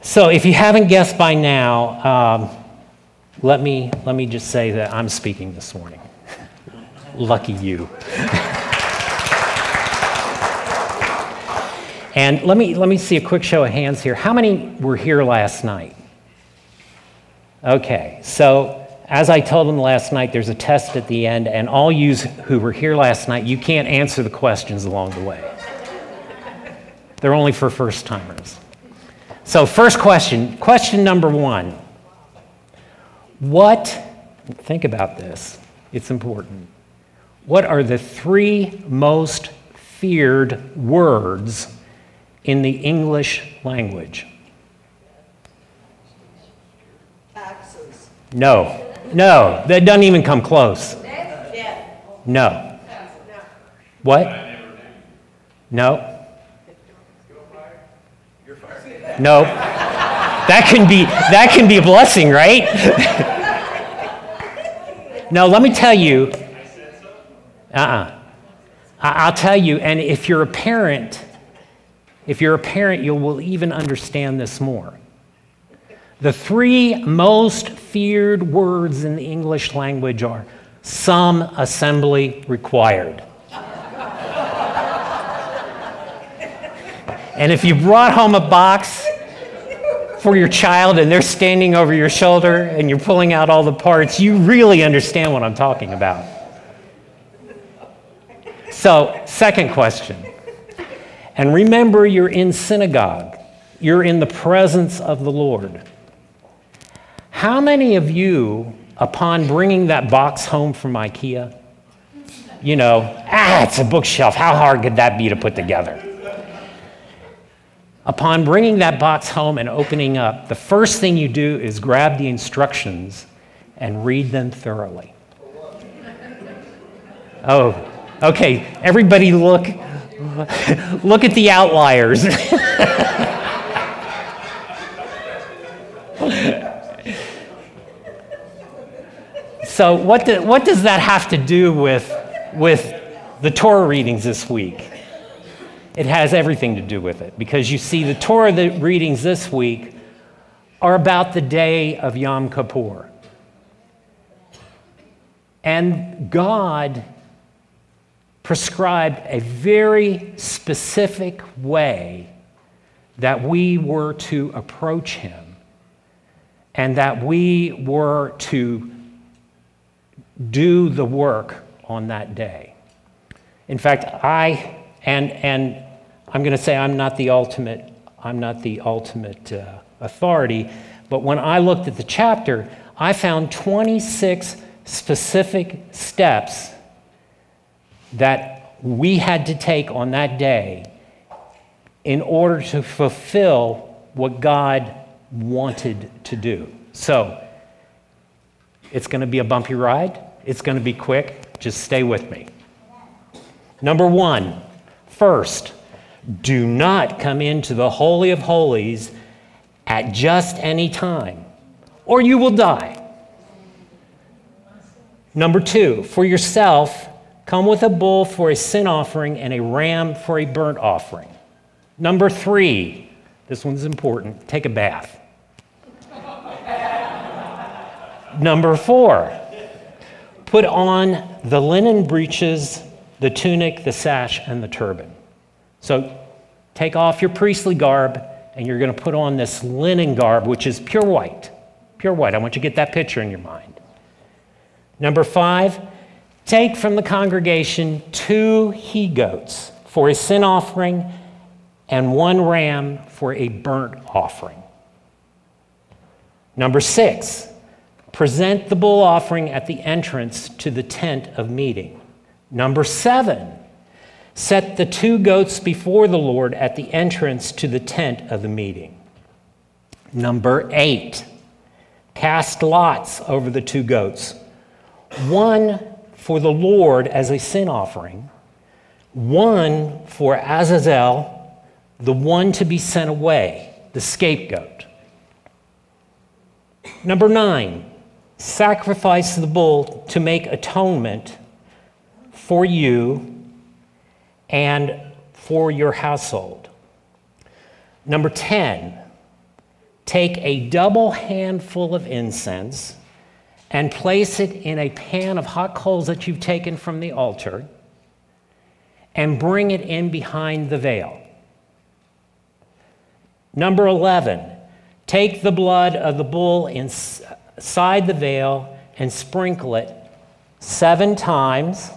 So if you haven't guessed by now, let me just say that I'm speaking this morning. Lucky you. And let me see a quick show of hands here. How many were here last night? Okay, so as I told them last night, there's a test at the end, and all you who were here last night, you can't answer the questions along the way. They're only for first-timers. So first question number one. Think about this, it's important. What are the three most feared words in the English language? Taxes. No, that doesn't even come close. No. What? No. No. That can be a blessing, right? No, let me tell you. I'll tell you, and if you're a parent, you will even understand this more. The three most feared words in the English language are some assembly required. And if you brought home a box for your child and they're standing over your shoulder and you're pulling out all the parts, you really understand what I'm talking about. So, second question. And remember, you're in synagogue. You're in the presence of the Lord. How many of you, upon bringing that box home from IKEA, it's a bookshelf. How hard could that be to put together? Upon bringing that box home and opening up, the first thing you do is grab the instructions and read them thoroughly. Oh, okay. Everybody look at the outliers. So what does that have to do with the Torah readings this week? It has everything to do with it, because you see, the Torah readings this week are about the day of Yom Kippur. And God prescribed a very specific way that we were to approach Him and that we were to do the work on that day. In fact, I'm going to say I'm not the ultimate authority, but when I looked at the chapter, I found 26 specific steps that we had to take on that day in order to fulfill what God wanted to do. So, it's going to be a bumpy ride. It's going to be quick. Just stay with me. Number one, first, do not come into the Holy of Holies at just any time, or you will die. Number two, for yourself, come with a bull for a sin offering and a ram for a burnt offering. Number three, this one's important, take a bath. Number four, put on the linen breeches, the tunic, the sash, and the turban. So take off your priestly garb, and you're going to put on this linen garb, which is pure white. Pure white. I want you to get that picture in your mind. Number five, take from the congregation 2 he-goats for a sin offering and 1 ram for a burnt offering. Number 6, present the bull offering at the entrance to the tent of meeting. Number 7, set the 2 goats before the Lord at the entrance to the tent of the meeting. Number 8, cast lots over the 2 goats, 1 for the Lord as a sin offering, 1 for Azazel, the one to be sent away, the scapegoat. Number 9, sacrifice the bull to make atonement for you and for your household. Number 10, take a double handful of incense and place it in a pan of hot coals that you've taken from the altar and bring it in behind the veil. Number 11, take the blood of the bull inside the veil and sprinkle it 7 times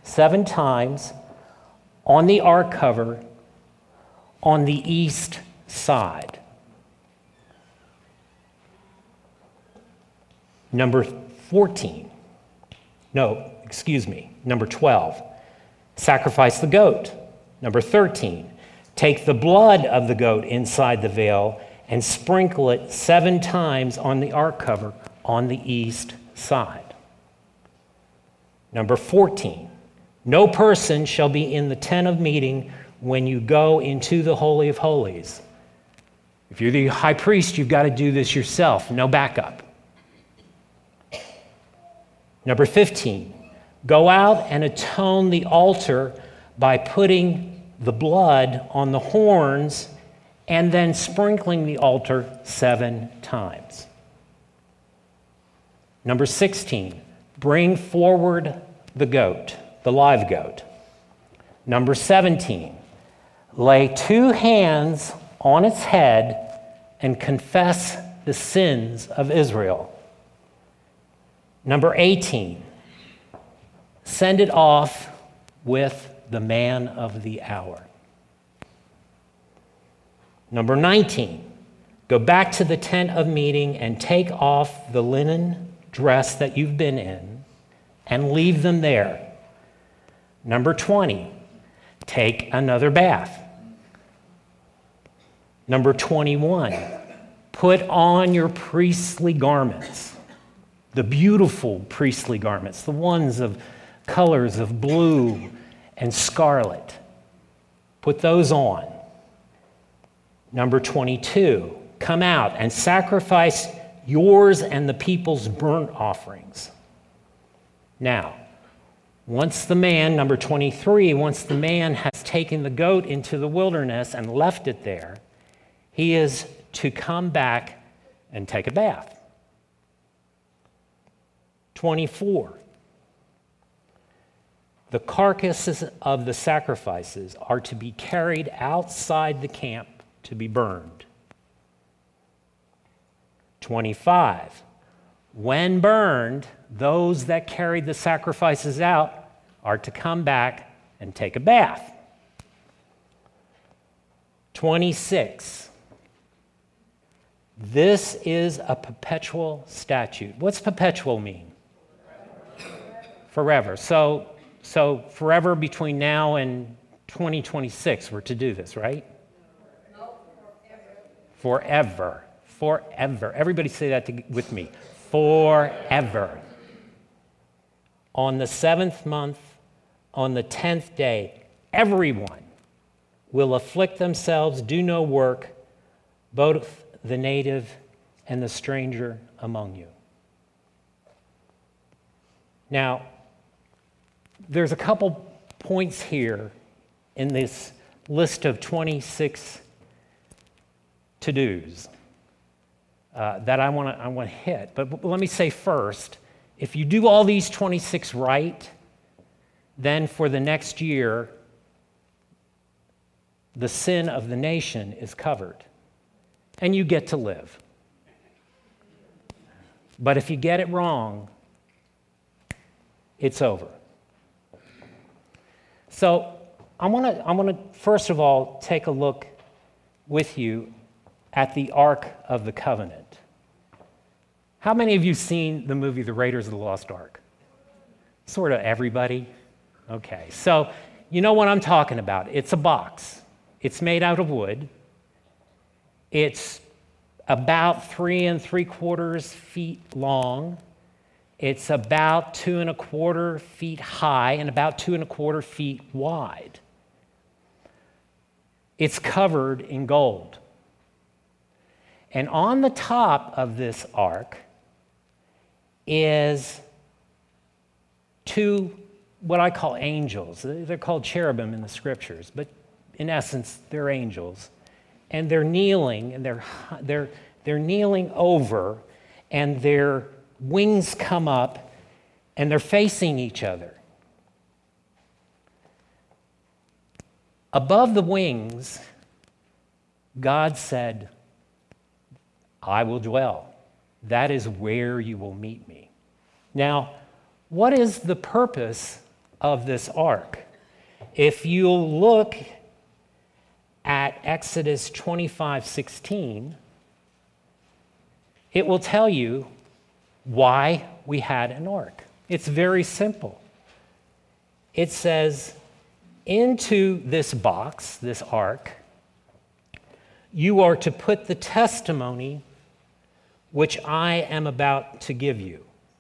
on the ark cover on the east side. Number 12, sacrifice the goat. Number 13, take the blood of the goat inside the veil and sprinkle it 7 times on the ark cover on the east side. Number 14, no person shall be in the tent of meeting when you go into the Holy of Holies. If you're the high priest, you've got to do this yourself, no backup. Number 15, go out and atone the altar by putting the blood on the horns and then sprinkling the altar 7 times. Number 16, bring forward the goat, the live goat. Number 17, lay 2 hands on its head and confess the sins of Israel. Number 18, send it off with the man of the hour. Number 19, go back to the tent of meeting and take off the linen dress that you've been in and leave them there. Number 20, take another bath. Number 21, put on your priestly garments, the beautiful priestly garments, the ones of colors of blue and scarlet. Put those on. Number 22, come out and sacrifice yours and the people's burnt offerings. Now, number 23, once the man has taken the goat into the wilderness and left it there, he is to come back and take a bath. 24, the carcasses of the sacrifices are to be carried outside the camp to be burned. 25, when burned, those that carried the sacrifices out are to come back and take a bath. 26, this is a perpetual statute. What's perpetual mean? Forever. So forever between now and 2026, we're to do this, right? No, Forever. Forever. Everybody say that with me. Forever. On the 7th month, on the 10th day, everyone will afflict themselves, do no work, both the native and the stranger among you. Now, there's a couple points here in this list of 26 to-dos that I want to hit. But let me say first, if you do all these 26 right, then for the next year, the sin of the nation is covered, and you get to live. But if you get it wrong, it's over. So I want to first of all take a look with you at the Ark of the Covenant. How many of you seen the movie The Raiders of the Lost Ark? Sort of everybody? Okay, so you know what I'm talking about. It's a box. It's made out of wood. It's about 3 3/4 feet long. It's about 2 1/4 feet high and about 2 1/4 feet wide. It's covered in gold. And on the top of this ark is 2 what I call angels. They're called cherubim in the scriptures, but in essence, they're angels. And they're kneeling and They're kneeling over, and their wings come up, and they're facing each other. Above the wings, God said, I will dwell. That is where you will meet me. Now, what is the purpose of this ark? If you look at Exodus 25:16, it will tell you why we had an ark. It's very simple. It says, into this box, this ark, you are to put the testimony which I am about to give you.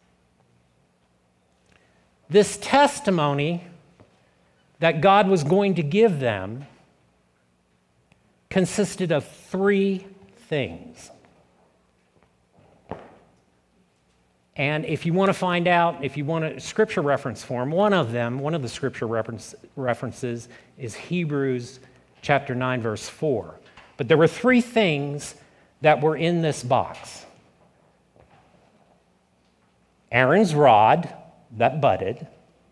This testimony that God was going to give them consisted of three things. And if you want to find out, if you want a scripture reference form, one of the scripture references is Hebrews chapter 9, verse 4. But there were three things that were in this box. Aaron's rod that budded,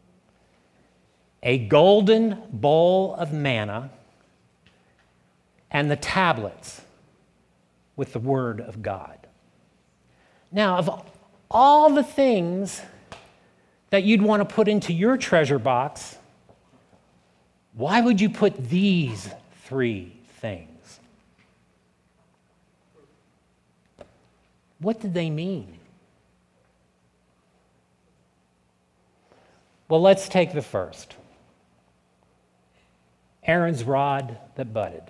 a golden bowl of manna, and the tablets with the word of God. Now, of all the things that you'd want to put into your treasure box, why would you put these three things? What did they mean? Well, let's take the first. Aaron's rod that budded.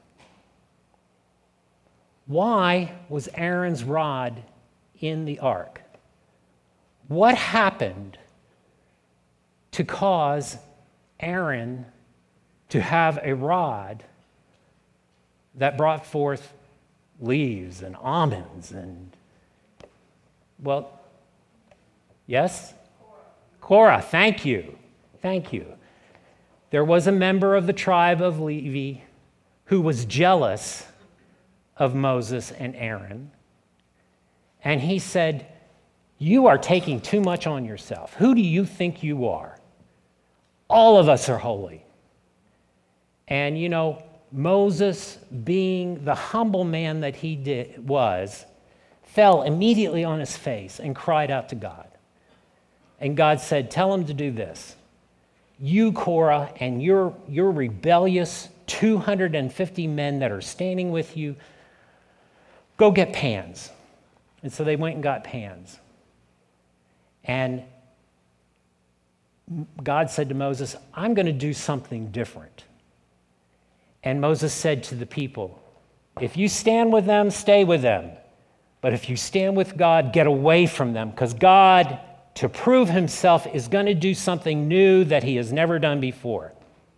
Why was Aaron's rod in the ark? What happened to cause Aaron to have a rod that brought forth leaves and almonds and, well, yes? Korah, thank you. Thank you. There was a member of the tribe of Levi who was jealous of Moses and Aaron, and he said, you are taking too much on yourself. Who do you think you are? All of us are holy. And you know, Moses, being the humble man that he was, fell immediately on his face and cried out to God. And God said, tell him to do this. You, Korah, and your rebellious 250 men that are standing with you, go get pans. And so they went and got pans. And God said to Moses, I'm going to do something different. And Moses said to the people, if you stand with them, stay with them. But if you stand with God, get away from them, because God, to prove himself, is going to do something new that he has never done before.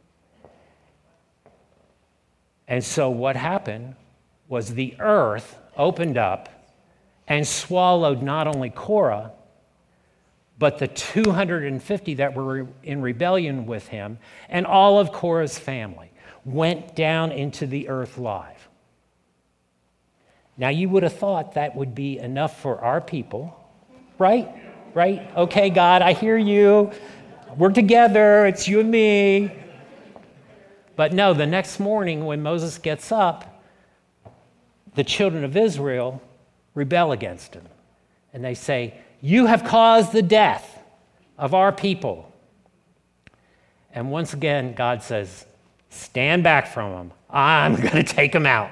And so what happened was the earth opened up and swallowed not only Korah, but the 250 that were in rebellion with him, and all of Korah's family went down into the earth live. Now, you would have thought that would be enough for our people, right? Right? Okay, God, I hear you. We're together. It's you and me. But no, the next morning when Moses gets up, the children of Israel rebel against him. And they say, you have caused the death of our people. And once again, God says, stand back from them. I'm going to take them out.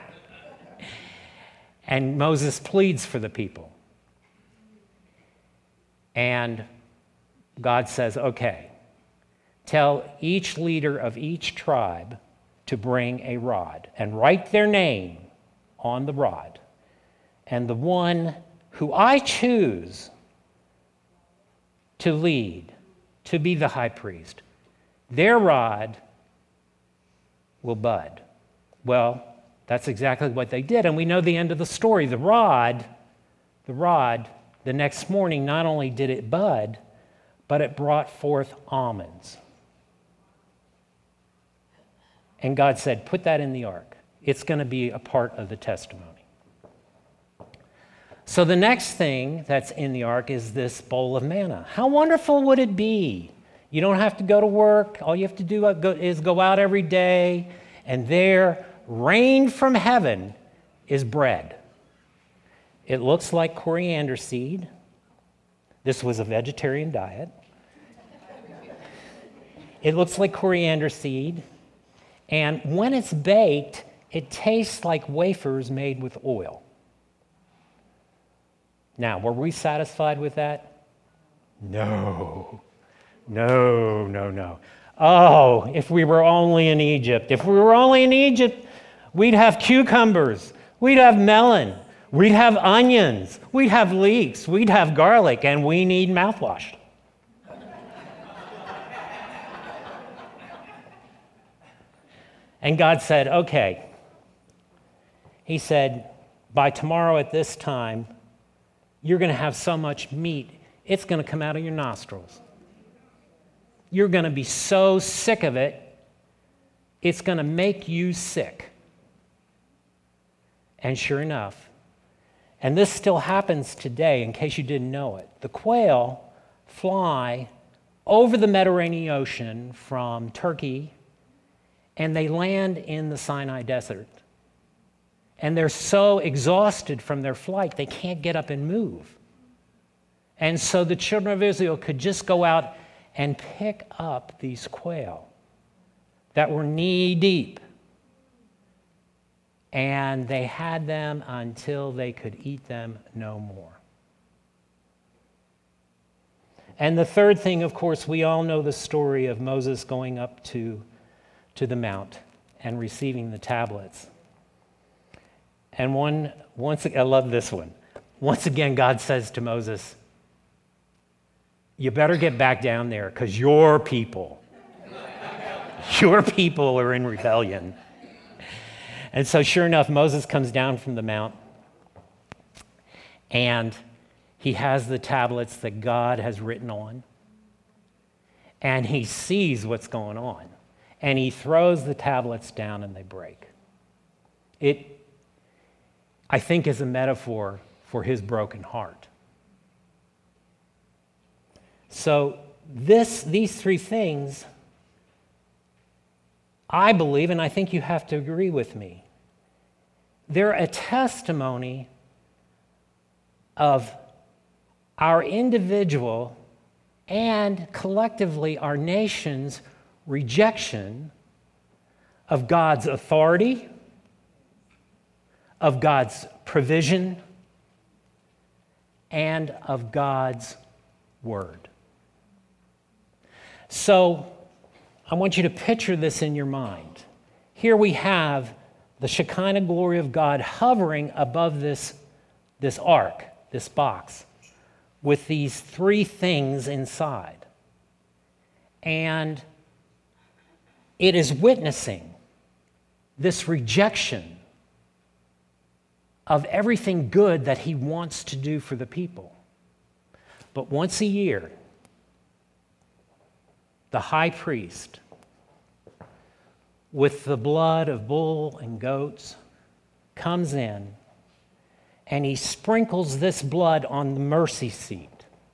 And Moses pleads for the people. And God says, okay, tell each leader of each tribe to bring a rod and write their name on the rod. And the one who I choose to lead, to be the high priest, their rod will bud. Well, that's exactly what they did. And we know the end of the story. The rod, the next morning, not only did it bud, but it brought forth almonds. And God said, put that in the ark. It's going to be a part of the testimony. So the next thing that's in the ark is this bowl of manna. How wonderful would it be? You don't have to go to work. All you have to do is go out every day, and there, rain from heaven is bread. It looks like coriander seed. This was a vegetarian diet. It looks like coriander seed. And when it's baked, it tastes like wafers made with oil. Now, were we satisfied with that? No. Oh, if we were only in Egypt. If we were only in Egypt, we'd have cucumbers, we'd have melon, we'd have onions, we'd have leeks, we'd have garlic, and we need mouthwash. And God said, okay. He said, by tomorrow at this time, you're going to have so much meat, it's going to come out of your nostrils. You're going to be so sick of it, it's going to make you sick. And sure enough, and this still happens today, in case you didn't know it, the quail fly over the Mediterranean Ocean from Turkey, and they land in the Sinai Desert. And they're so exhausted from their flight, they can't get up and move. And so the children of Israel could just go out and pick up these quail that were knee-deep. And they had them until they could eat them no more. And the third thing, of course, we all know the story of Moses going up to the mount and receiving the tablets. And I love this one. Once again, God says to Moses, you better get back down there because your people are in rebellion. And so sure enough, Moses comes down from the mount and he has the tablets that God has written on. And he sees what's going on. And he throws the tablets down and they break. It, I think, is a metaphor for his broken heart. So these three things, I believe, and I think you have to agree with me, they're a testimony of our individual and collectively our nation's rejection of God's authority, of God's provision, and of God's word. So I want you to picture this in your mind. Here we have the Shekinah glory of God hovering above this ark, this box, with these three things inside. And it is witnessing this rejection of everything good that he wants to do for the people. But once a year, the high priest, with the blood of bull and goats, comes in and he sprinkles this blood on the mercy seat.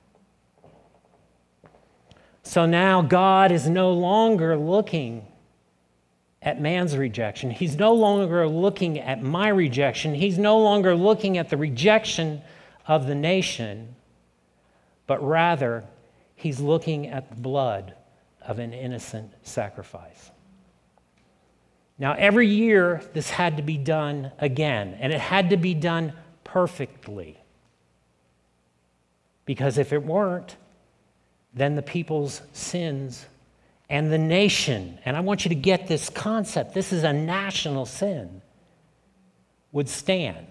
So now God is no longer looking at man's rejection. He's no longer looking at my rejection. He's no longer looking at the rejection of the nation, but rather he's looking at the blood of an innocent sacrifice. Now, every year this had to be done again, and it had to be done perfectly. Because if it weren't, then the people's sins and the nation, and I want you to get this concept, this is a national sin, would stand.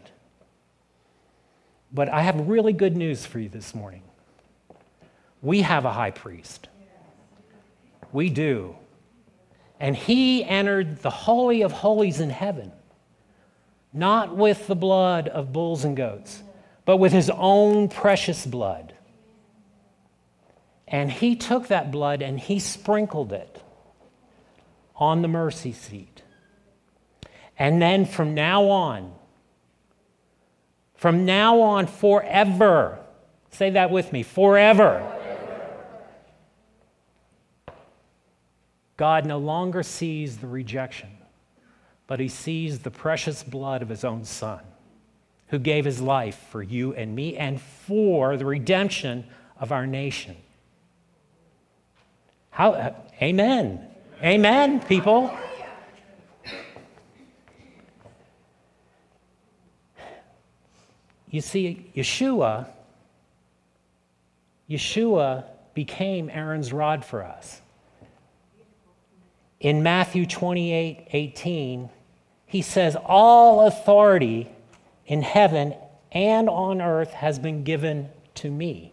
But I have really good news for you this morning. We have a high priest. We do. And he entered the Holy of Holies in heaven, not with the blood of bulls and goats, but with his own precious blood. And he took that blood and he sprinkled it on the mercy seat. And then from now on, From now on, forever. Say that with me, forever. God no longer sees the rejection, but he sees the precious blood of his own Son, who gave his life for you and me and for the redemption of our nation. Amen. Amen, people. You see, Yeshua became Aaron's rod for us. In Matthew 28:18, he says, all authority in heaven and on earth has been given to me.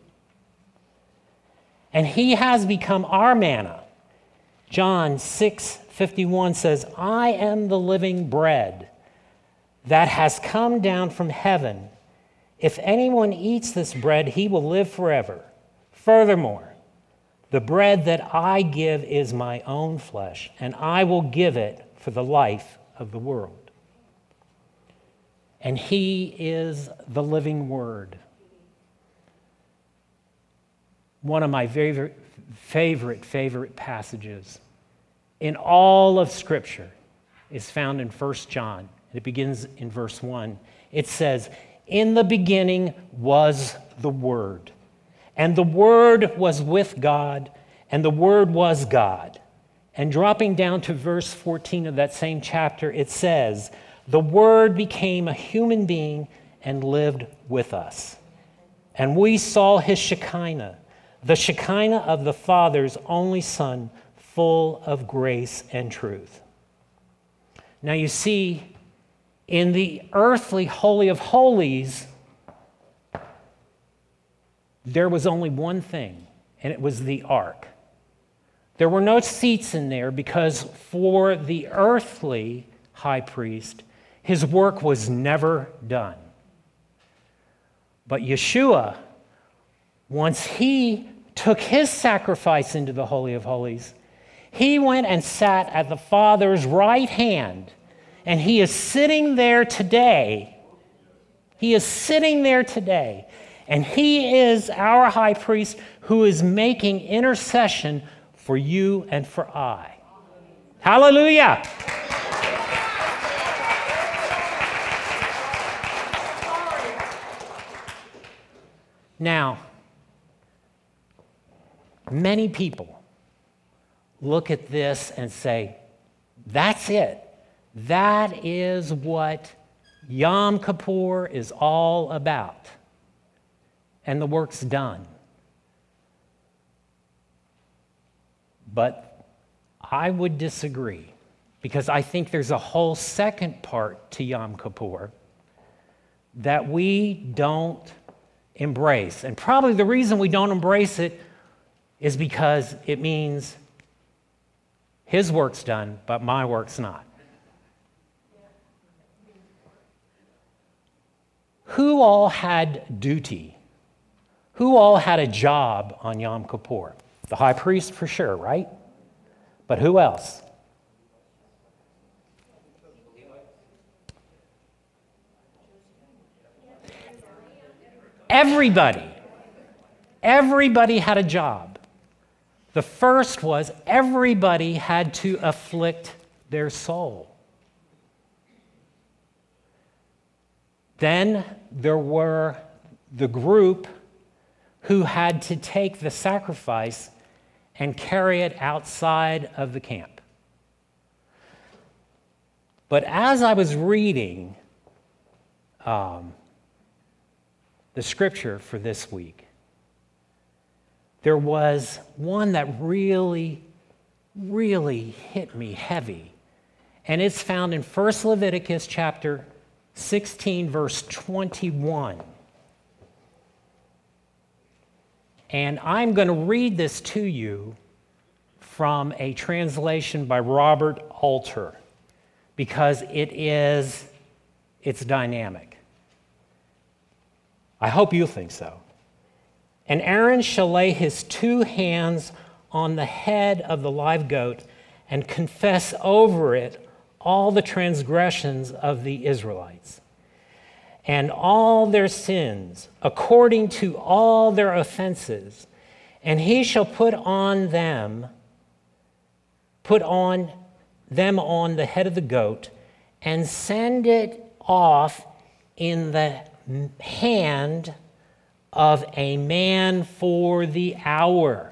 And he has become our manna. John 6:51 says, I am the living bread that has come down from heaven. If anyone eats this bread, he will live forever. Furthermore, the bread that I give is my own flesh, and I will give it for the life of the world. And he is the living word. One of my very favorite passages in all of Scripture is found in 1 John. It begins in verse 1. It says, in the beginning was the Word, and the Word was with God, and the Word was God. And dropping down to verse 14 of that same chapter, it says, the Word became a human being and lived with us. And we saw his Shekinah, the Shekinah of the Father's only Son, full of grace and truth. Now you see, in the earthly Holy of Holies, there was only one thing, and it was the ark. There were no seats in there because for the earthly high priest, his work was never done. But Yeshua, once he took his sacrifice into the Holy of Holies, he went and sat at the Father's right hand. And he is sitting there today. He is sitting there today. And he is our high priest who is making intercession for you and for I. Hallelujah. Now, many people look at this and say, that's it. That is what Yom Kippur is all about. And the work's done. But I would disagree, because I think there's a whole second part to Yom Kippur that we don't embrace. And probably the reason we don't embrace it is because it means his work's done, but my work's not. Who all had duty? Who all had a job on Yom Kippur? The high priest for sure, right? But who else? Everybody. Everybody had a job. The first was everybody had to afflict their soul. Then there were the group who had to take the sacrifice and carry it outside of the camp. But as I was reading the scripture for this week, there was one that really hit me heavy. And it's found in 1 Leviticus chapter 16, verse 21. And I'm going to read this to you from a translation by Robert Alter, because it's dynamic. I hope you think so. And Aaron shall lay his 2 hands on the head of the live goat and confess over it all the transgressions of the Israelites. and all their sins, according to all their offenses, and he shall put them on the head of the goat, and send it off in the hand of a man for the hour.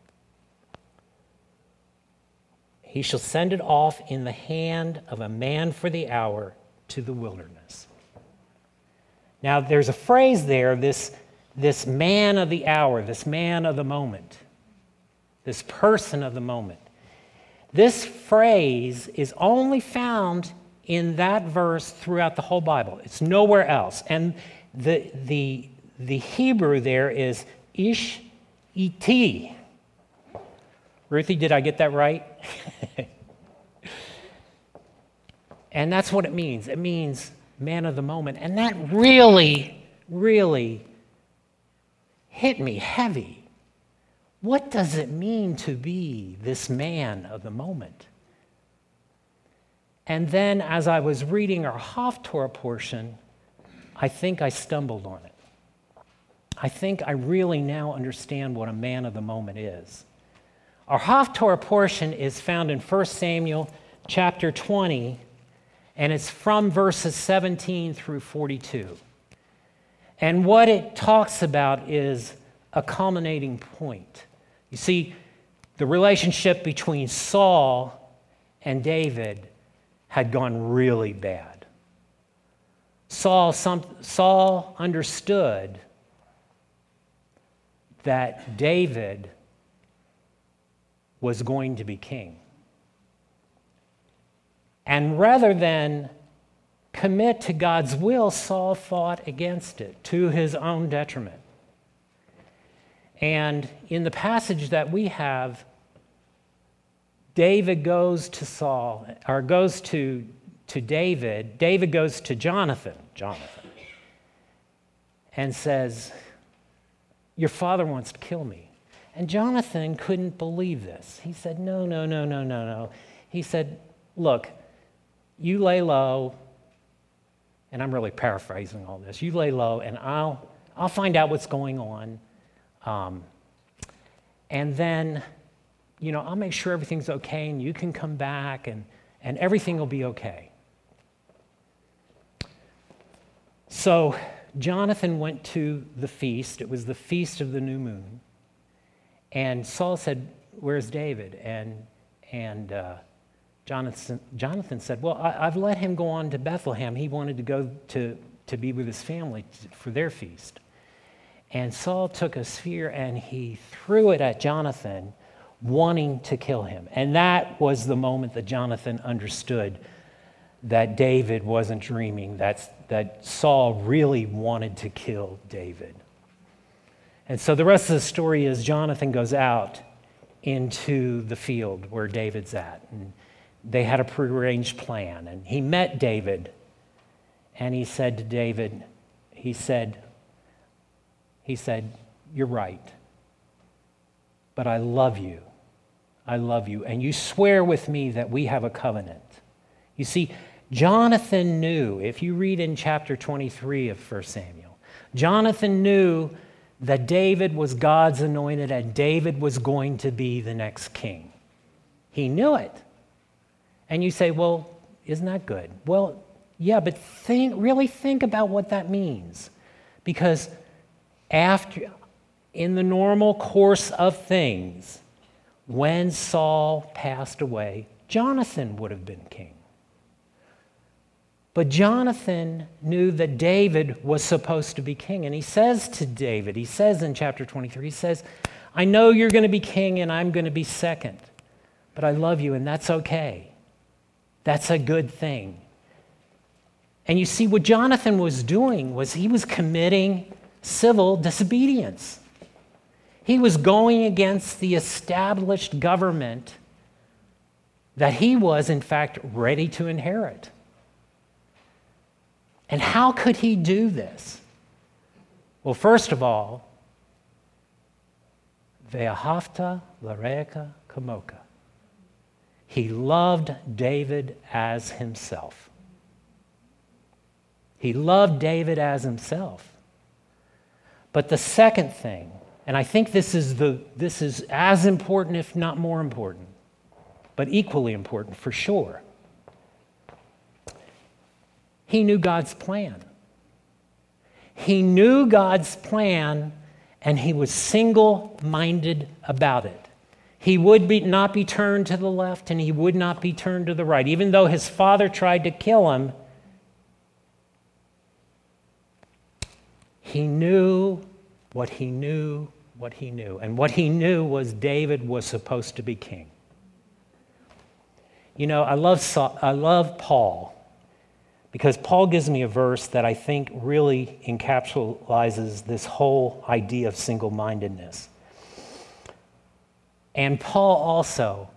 He shall send it off in the hand of a man for the hour to the wilderness. Now, there's a phrase there, this man of the hour, this man of the moment, this person of the moment. This phrase is only found in that verse throughout the whole Bible. It's nowhere else. And the Hebrew there is ish iti. Ruthie, did I get that right? And that's what it means. It means man of the moment. And that really, really hit me heavy. What does it mean to be this man of the moment? And then as I was reading our Haftorah portion, I think I stumbled on it. I think I really now understand what a man of the moment is. Our Haftorah portion is found in 1 Samuel chapter 20, and it's from verses 17 through 42. And what it talks about is a culminating point. You see, the relationship between Saul and David had gone really bad. Saul understood that David was going to be king. And rather than commit to God's will, Saul fought against it to his own detriment. And in the passage that we have, David goes to Saul, or goes to David. David goes to Jonathan, and says, "Your father wants to kill me." And Jonathan couldn't believe this. He said, No. He said, "Look, you lay low," and I'm really paraphrasing all this. "You lay low, and I'll find out what's going on. And then, I'll make sure everything's okay, and you can come back, and everything will be okay." So Jonathan went to the feast. It was the feast of the new moon. And Saul said, "Where's David?" And Jonathan said, "Well, I've let him go on to Bethlehem. He wanted to go to be with his family for their feast." And Saul took a spear and he threw it at Jonathan, wanting to kill him. And that was the moment that Jonathan understood that David wasn't dreaming, that Saul really wanted to kill David. And so the rest of the story is Jonathan goes out into the field where David's at. And they had a prearranged plan. And he met David. And he said to David, he said, "You're right. But I love you. I love you. And you swear with me that we have a covenant." You see, Jonathan knew, if you read in chapter 23 of 1 Samuel, Jonathan knew that David was God's anointed and David was going to be the next king. He knew it. And you say, "Well, isn't that good?" Well, yeah, but really think about what that means. Because in the normal course of things, when Saul passed away, Jonathan would have been king. But Jonathan knew that David was supposed to be king. And he says to David, he says in chapter 23, he says, "I know you're going to be king and I'm going to be second, but I love you and that's okay. That's a good thing." And you see, what Jonathan was doing was he was committing civil disobedience. He was going against the established government that he was, in fact, ready to inherit. And how could he do this? Well, first of all, Ve'ahavta l're'eka kamoka. He loved David as himself. He loved David as himself. But the second thing, and I think this is as important, if not more important, but equally important for sure. He knew God's plan. He knew God's plan, and he was single-minded about it. He would not be turned to the left, and he would not be turned to the right. Even though his father tried to kill him, he knew what he knew, what he knew. And what he knew was David was supposed to be king. You know, I love Paul, because Paul gives me a verse that I think really encapsulates this whole idea of single-mindedness. And Paul also,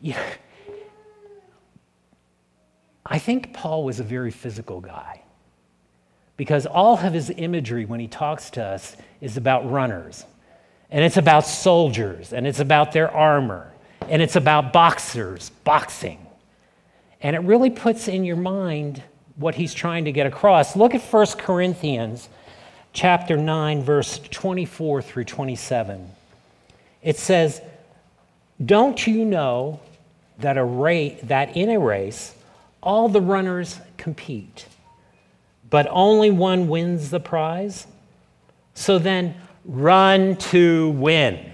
I think Paul was a very physical guy, because all of his imagery when he talks to us is about runners, and it's about soldiers, and it's about their armor, and it's about boxers, boxing. And it really puts in your mind what he's trying to get across. Look at 1 Corinthians chapter 9, verse 24 through 27. It says, "Don't you know that in a race all the runners compete, but only one wins the prize? So then run to win."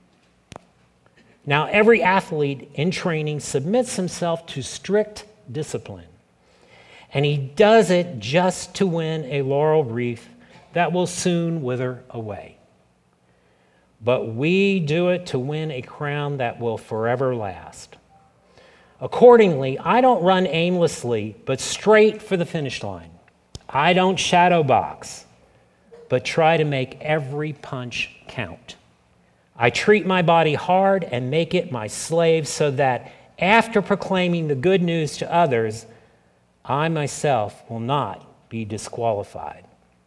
Now, every athlete in training submits himself to strict discipline, and he does it just to win a laurel wreath that will soon wither away. But we do it to win a crown that will forever last. Accordingly, I don't run aimlessly, but straight for the finish line. I don't shadow box, but try to make every punch count. I treat my body hard and make it my slave, so that after proclaiming the good news to others, I myself will not be disqualified.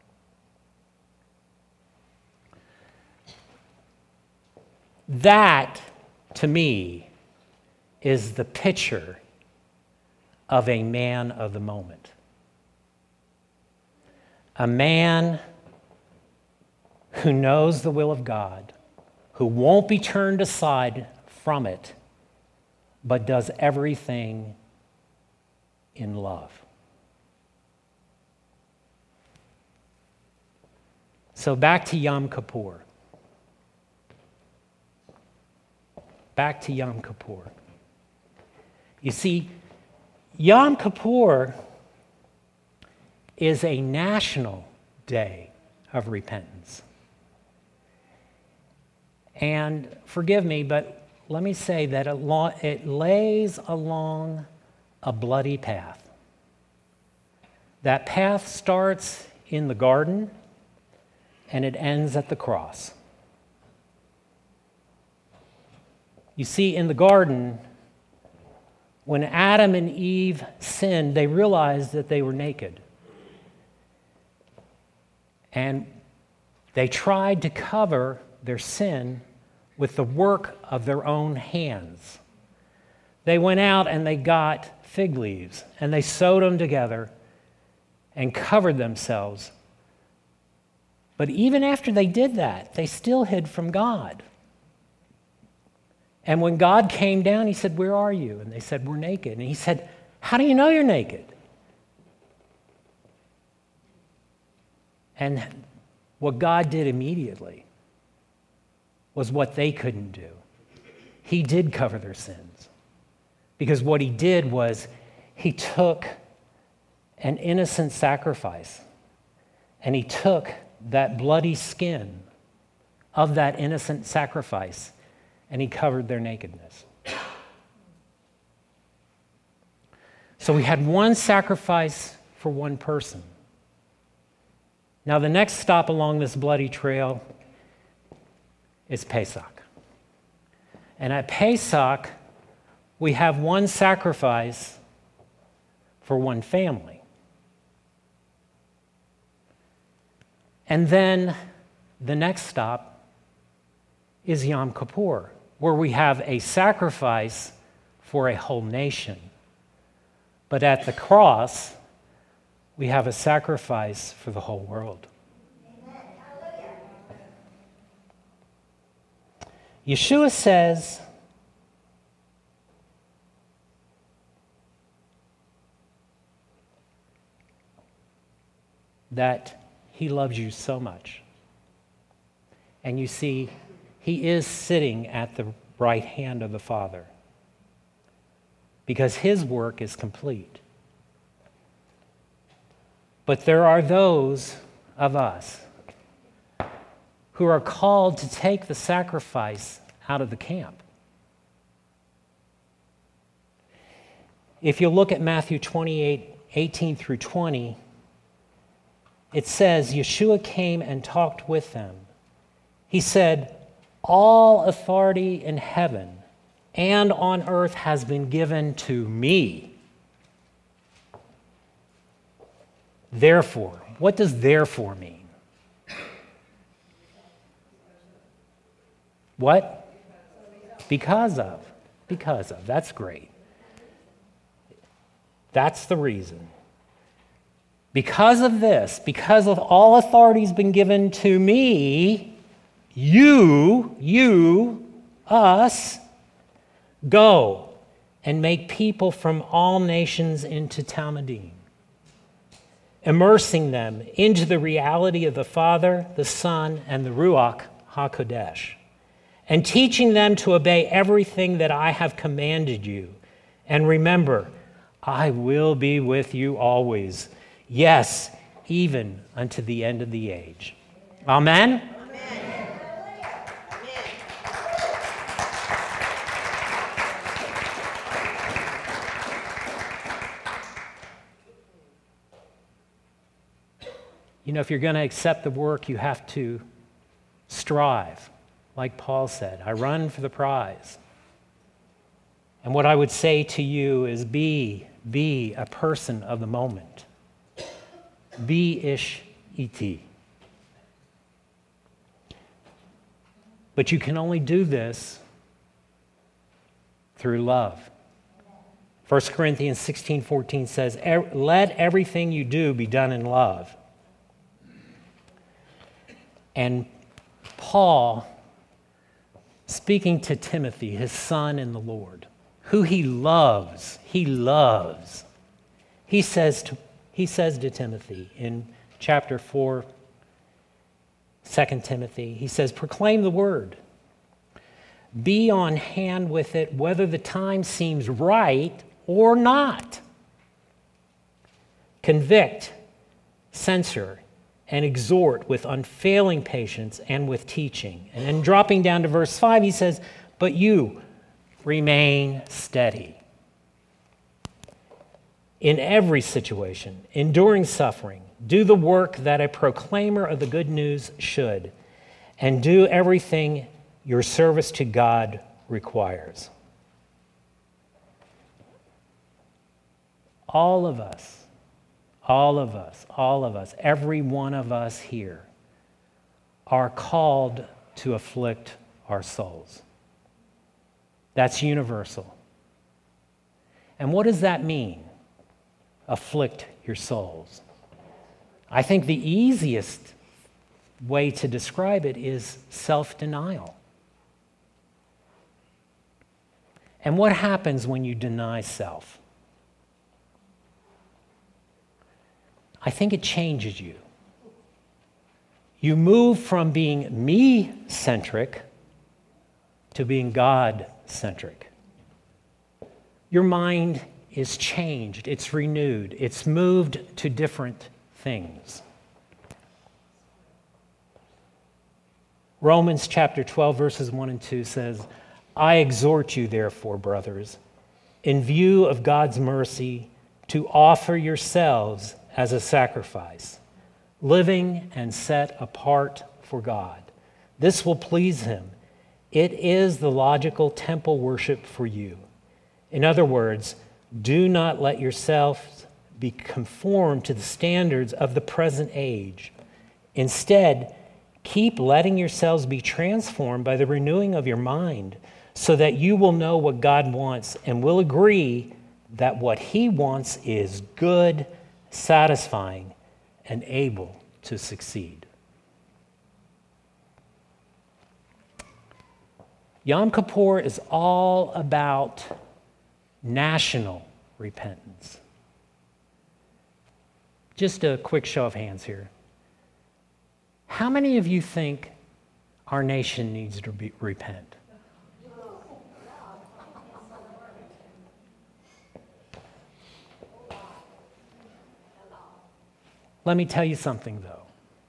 That, to me, is the picture of a man of the moment. A man who knows the will of God, who won't be turned aside from it, but does everything in love. So back to Yom Kippur. Back to Yom Kippur. You see, Yom Kippur is a national day of repentance. And forgive me, but let me say that it lays along a bloody path. That path starts in the garden and it ends at the cross. You see, in the garden, when Adam and Eve sinned, they realized that they were naked. And they tried to cover their sin with the work of their own hands. They went out and they got fig leaves and they sewed them together and covered themselves. But even after they did that, they still hid from God. And when God came down, he said, "Where are you?" And they said, "We're naked." And he said, "How do you know you're naked?" And what God did immediately was what they couldn't do. He did cover their sins. Because what he did was he took an innocent sacrifice and he took that bloody skin of that innocent sacrifice and he covered their nakedness. So we had one sacrifice for one person. Now the next stop along this bloody trail is Pesach. And at Pesach, we have one sacrifice for one family. And then the next stop is Yom Kippur, where we have a sacrifice for a whole nation. But at the cross, We have a sacrifice for the whole world. Yeshua says, that he loves you so much. And you see, he is sitting at the right hand of the Father because his work is complete. But there are those of us who are called to take the sacrifice out of the camp. If you look at Matthew 28:18 through 20, it says, Yeshua came and talked with them. He said, all authority in heaven and on earth has been given to me. Therefore, what does therefore mean? What? Because of. Because of. That's great. That's the reason. Because of this, because of all authority has been given to me, us, go and make people from all nations into Talmudim, immersing them into the reality of the Father, the Son, and the Ruach HaKodesh, and teaching them to obey everything that I have commanded you. And remember, I will be with you always. Yes, even unto the end of the age. Amen? Amen. You know, if you're going to accept the work, you have to strive. Like Paul said, I run for the prize. And what I would say to you is be a person of the moment. Be ish iti. But you can only do this through love. 1 Corinthians 16:14 says, let everything you do be done in love. And Paul, speaking to Timothy, his son in the Lord, who he loves, he says to Timothy in chapter 4, 2 Timothy, he says, proclaim the word. Be on hand with it whether the time seems right or not. Convict, censure, and exhort with unfailing patience and with teaching. And then dropping down to verse 5, he says, but you remain steady. In every situation, enduring suffering, do the work that a proclaimer of the good news should, and do everything your service to God requires. All of us, every one of us here are called to afflict our souls. That's universal. And what does that mean? Afflict your souls. I think the easiest way to describe it is self-denial. And what happens when you deny self? I think it changes you. You move from being me-centric to being God-centric. Your mind is changed, it's renewed, it's moved to different things. Romans chapter 12, verses 1 and 2 says, I exhort you, therefore, brothers, in view of God's mercy, to offer yourselves as a sacrifice, living and set apart for God. This will please him. It is the logical temple worship for you. In other words, do not let yourselves be conformed to the standards of the present age. Instead, keep letting yourselves be transformed by the renewing of your mind, so that you will know what God wants and will agree that what he wants is good satisfying, and able to succeed. Yom Kippur is all about national repentance. Just a quick show of hands here. How many of you think our nation needs to repent? Let me tell you something, though.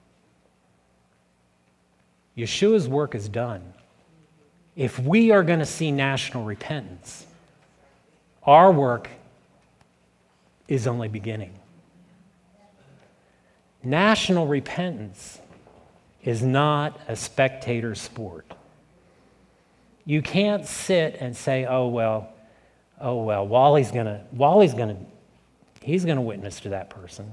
Yeshua's work is done. If we are going to see national repentance, our work is only beginning. National repentance is not a spectator sport. You can't sit and say, oh well, Wally's gonna witness to that person.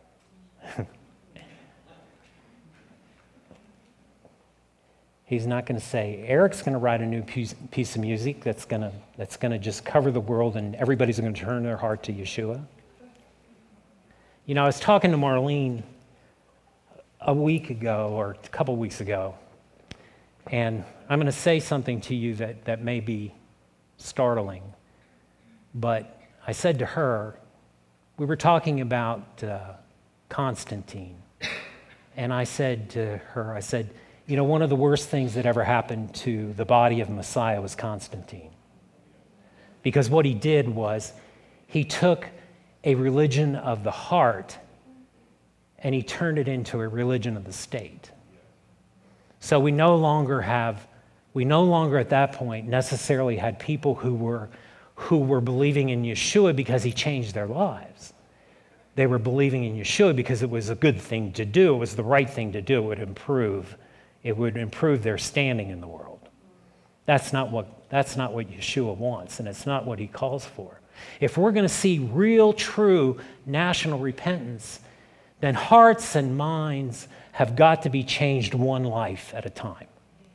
He's not going to say, Eric's going to write a new piece of music that's going to just cover the world and everybody's going to turn their heart to Yeshua. You know, I was talking to Marlene a week ago or a couple weeks ago, and I'm going to say something to you that may be startling. But I said to her, we were talking about Constantine, and I said to her, you know, one of the worst things that ever happened to the body of Messiah was Constantine. Because what he did was he took a religion of the heart and he turned it into a religion of the state. So we no longer at that point necessarily had people who were believing in Yeshua because he changed their lives. They were believing in Yeshua because it was a good thing to do. It was the right thing to do. It would improve their standing in the world. That's not what Yeshua wants, and it's not what he calls for. If we're going to see real, true national repentance, then hearts and minds have got to be changed one life at a time.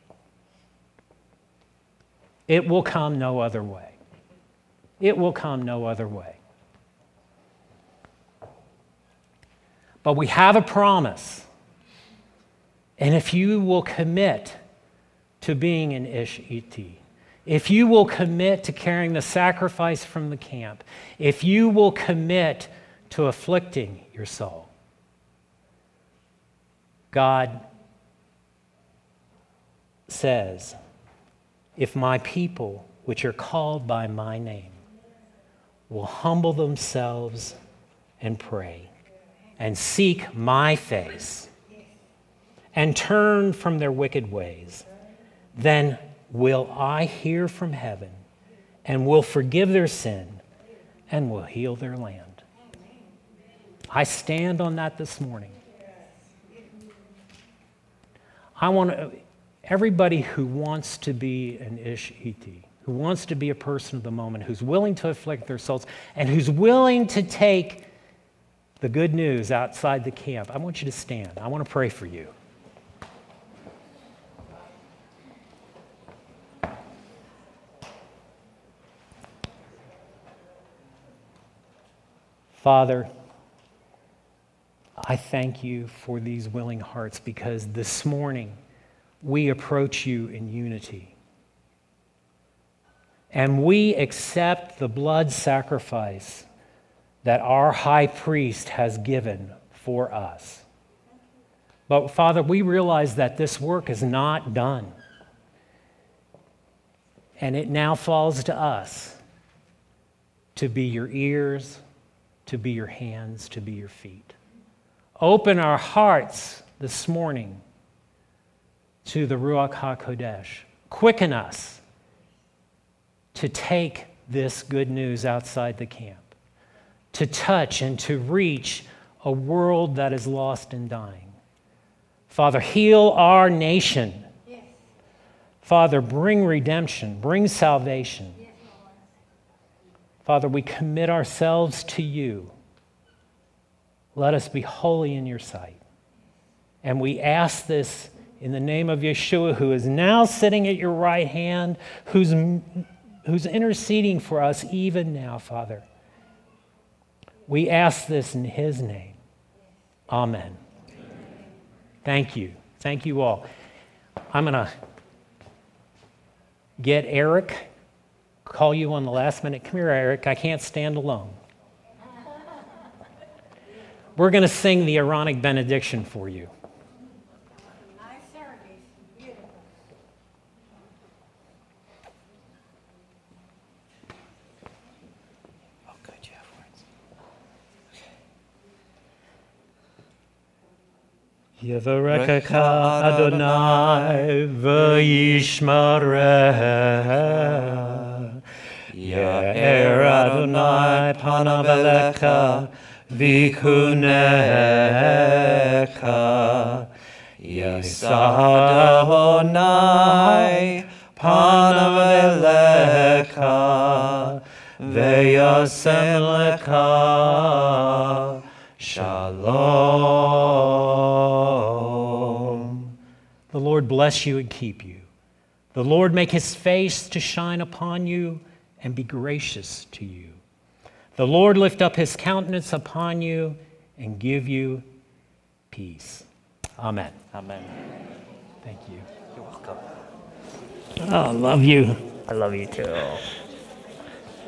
It will come no other way. It will come no other way. But we have a promise. And if you will commit to being an Ish Iti, if you will commit to carrying the sacrifice from the camp, if you will commit to afflicting your soul, God says, if my people, which are called by my name, will humble themselves and pray and seek my face and turn from their wicked ways, then will I hear from heaven and will forgive their sin and will heal their land. I stand on that this morning. Everybody who wants to be an Ish Iti, who wants to be a person of the moment, who's willing to afflict their souls, and who's willing to take the good news outside the camp, I want you to stand. I want to pray for you. Father, I thank you for these willing hearts because this morning we approach you in unity. And we accept the blood sacrifice that our high priest has given for us. But Father, we realize that this work is not done. And it now falls to us to be your ears, to be your hands, to be your feet. Open our hearts this morning to the Ruach HaKodesh. Quicken us to take this good news outside the camp, to touch and to reach a world that is lost and dying. Father, heal our nation. Yes. Father, bring redemption, bring salvation. Yes. Father, we commit ourselves to you. Let us be holy in your sight. And we ask this in the name of Yeshua, who is now sitting at your right hand, who's interceding for us even now, Father. We ask this in his name. Amen. Thank you. Thank you all. I'm going to get Eric, call you on the last minute. Come here, Eric. I can't stand alone. We're going to sing the Aaronic benediction for you. Nice service. Beautiful. Oh, good, you have words. Yevarekcha Adonai v'yishmarecha. Ye'er Adonai panav elecha v'kunecha. Yisa Adonai panav elecha ve'yasem lecha shalom. The Lord bless you and keep you. The Lord make his face to shine upon you and be gracious to you. The Lord lift up his countenance upon you and give you peace. Amen. Amen. Thank you. You're welcome. Oh, I love you. I love you too.